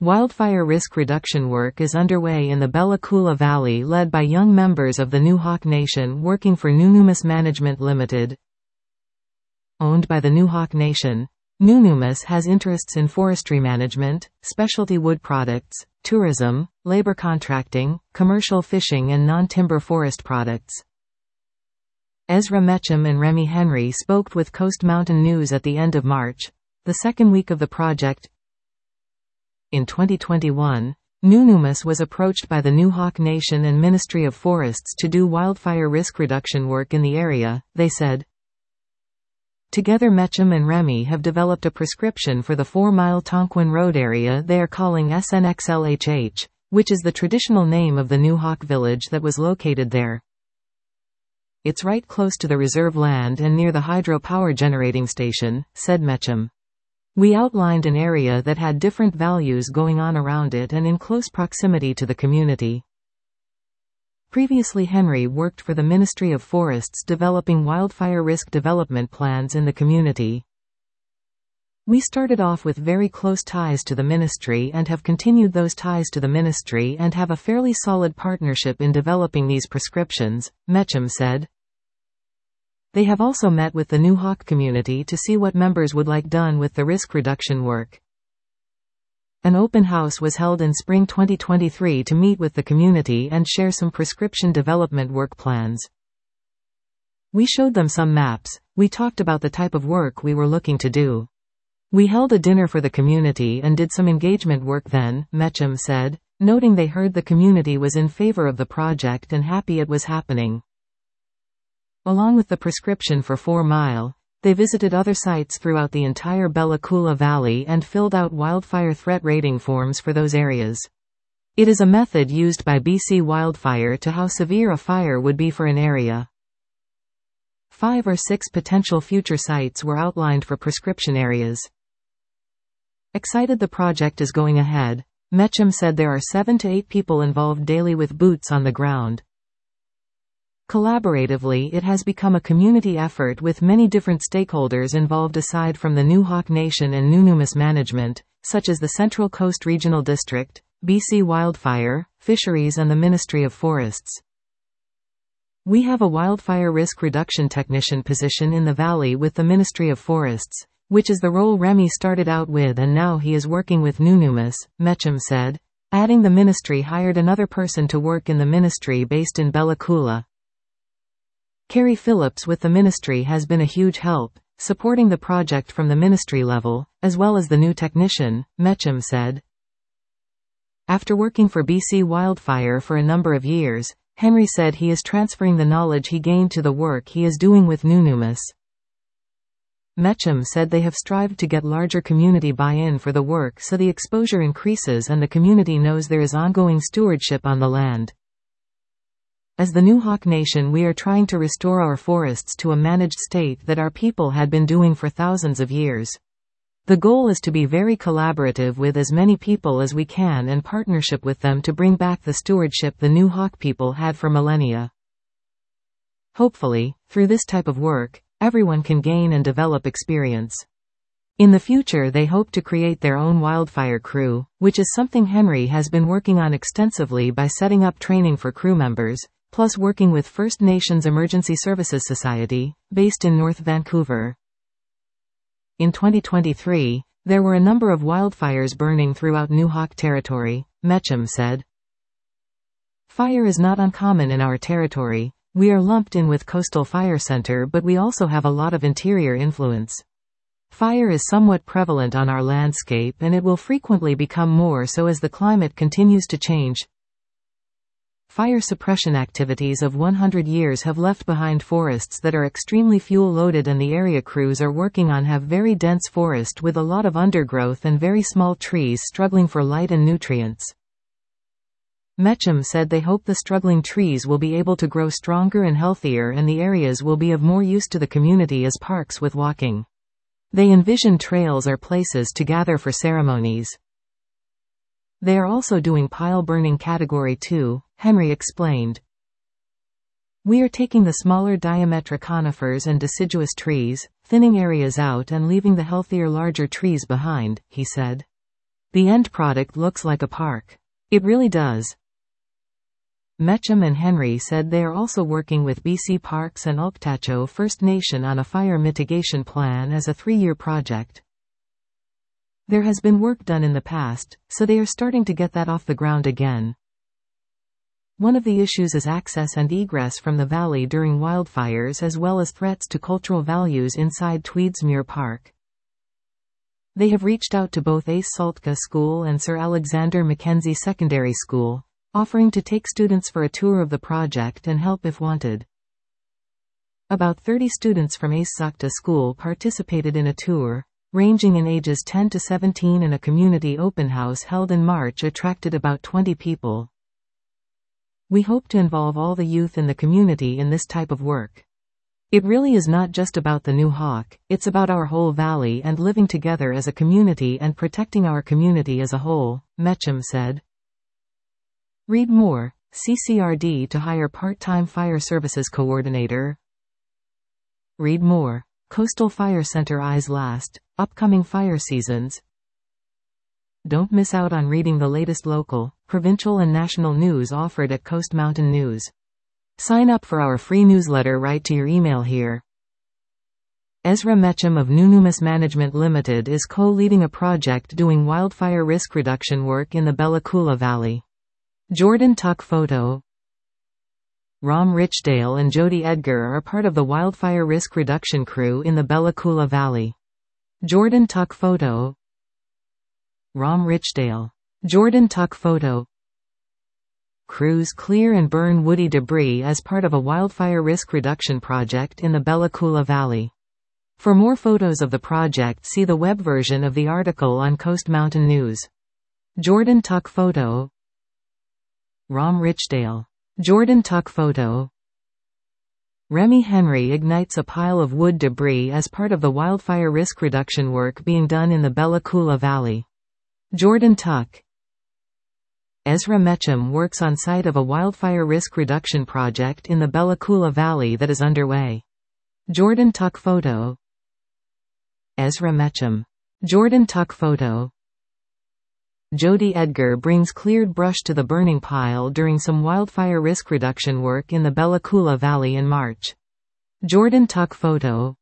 Wildfire risk reduction work is underway in the Bella Coola Valley led by young members of the Nuxalk Nation working for Nunumas Management Limited. Owned by the Nuxalk Nation, Nunumas has interests in forestry management, specialty wood products, tourism, labor contracting, commercial fishing and non-timber forest products. Ezra Mecham and Remy Henry spoke with Coast Mountain News at the end of March, the second week of the project. In 2021, Nunumas was approached by the Nuxalk Nation and Ministry of Forests to do wildfire risk reduction work in the area, they said. Together Mecham and Remy have developed a prescription for the 4-mile Tonquin Road area they are calling SNXLHH, which is the traditional name of the Nuxalk village that was located there. It's right close to the reserve land and near the hydropower generating station, said Mecham. We outlined an area that had different values going on around it and in close proximity to the community. Previously Henry worked for the Ministry of Forests developing wildfire risk development plans in the community. We started off with very close ties to the ministry and have continued those ties to the ministry and have a fairly solid partnership in developing these prescriptions, Mecham said. They have also met with the Nuxalk community to see what members would like done with the risk reduction work. An open house was held in spring 2023 to meet with the community and share some prescription development work plans. We showed them some maps, we talked about the type of work we were looking to do. We held a dinner for the community and did some engagement work then, Mecham said, noting they heard the community was in favor of the project and happy it was happening. Along with the prescription for 4 Mile, they visited other sites throughout the entire Bella Coola Valley and filled out wildfire threat rating forms for those areas. It is a method used by BC Wildfire to how severe a fire would be for an area. 5 or 6 potential future sites were outlined for prescription areas. Excited the project is going ahead, Mecham said there are 7 to 8 people involved daily with boots on the ground. Collaboratively it has become a community effort with many different stakeholders involved aside from the Nuxalk Nation and Nunumas Management, such as the Central Coast Regional District, BC Wildfire, Fisheries and the Ministry of Forests. We have a wildfire risk reduction technician position in the valley with the Ministry of Forests, which is the role Remy started out with and now he is working with Nunumas, Mecham said, adding the ministry hired another person to work in the ministry based in Bella Coola. Carrie Phillips with the ministry has been a huge help, supporting the project from the ministry level, as well as the new technician, Mecham said. After working for BC Wildfire for a number of years, Henry said he is transferring the knowledge he gained to the work he is doing with Nunumas. Mecham said they have strived to get larger community buy-in for the work so the exposure increases and the community knows there is ongoing stewardship on the land. As the Nuxalk Nation we are trying to restore our forests to a managed state that our people had been doing for thousands of years. The goal is to be very collaborative with as many people as we can and partnership with them to bring back the stewardship the Nuxalk people had for millennia. Hopefully, through this type of work, everyone can gain and develop experience. In the future they hope to create their own wildfire crew, which is something Henry has been working on extensively by setting up training for crew members, plus working with First Nations Emergency Services Society, based in North Vancouver. In 2023, there were a number of wildfires burning throughout Nuxalk territory, Mecham said. Fire is not uncommon in our territory. We are lumped in with Coastal Fire Center but we also have a lot of interior influence. Fire is somewhat prevalent on our landscape and it will frequently become more so as the climate continues to change. Fire suppression activities of 100 years have left behind forests that are extremely fuel-loaded and the area crews are working on have very dense forest with a lot of undergrowth and very small trees struggling for light and nutrients. Mecham said they hope the struggling trees will be able to grow stronger and healthier and the areas will be of more use to the community as parks with walking. They envision trails or places to gather for ceremonies. They are also doing pile burning category 2, Henry explained. We are taking the smaller diametric conifers and deciduous trees, thinning areas out and leaving the healthier larger trees behind, he said. The end product looks like a park. It really does. Mecham and Henry said they are also working with BC Parks and Ulktacho First Nation on a fire mitigation plan as a 3-year project. There has been work done in the past, so they are starting to get that off the ground again. One of the issues is access and egress from the valley during wildfires, as well as threats to cultural values inside Tweedsmuir Park. They have reached out to both Ace Saltka School and Sir Alexander Mackenzie Secondary School, offering to take students for a tour of the project and help if wanted. About 30 students from Ace Saltka School participated in a tour, ranging in ages 10 to 17, and a community open house held in March attracted about 20 people. We hope to involve all the youth in the community in this type of work. It really is not just about the New Hawk, it's about our whole valley and living together as a community and protecting our community as a whole, Mecham said. Read more. CCRD to hire part-time fire services coordinator. Read more. Coastal Fire Center eyes last. Upcoming fire seasons. Don't miss out on reading the latest local, provincial and national news offered at Coast Mountain News. Sign up for our free newsletter right to your email here. Ezra Mecham of Nunumis Management Limited is co-leading a project doing wildfire risk reduction work in the Bella Coola Valley. Jordan Tuck photo. Ram Richdale and Jody Edgar are part of the wildfire risk reduction crew in the Bella Coola Valley. Jordan Tuck photo. Ram Richdale. Jordan Tuck photo. Crews clear and burn woody debris as part of a wildfire risk reduction project in the Bella Coola Valley. For more photos of the project, see the web version of the article on Coast Mountain News. Jordan Tuck photo. Ram Richdale. Jordan Tuck photo. Remy Henry ignites a pile of wood debris as part of the wildfire risk reduction work being done in the Bella Coola Valley. Jordan Tuck. Ezra Mecham works on site of a wildfire risk reduction project in the Bella Coola Valley that is underway. Jordan Tuck photo. Ezra Mecham. Jordan Tuck photo. Jody Edgar brings cleared brush to the burning pile during some wildfire risk reduction work in the Bella Coola Valley in March. Jordan Tuck photo.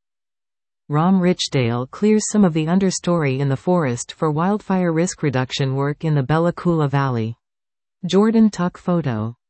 Ram Richdale clears some of the understory in the forest for wildfire risk reduction work in the Bella Coola Valley. Jordan Tuck photo.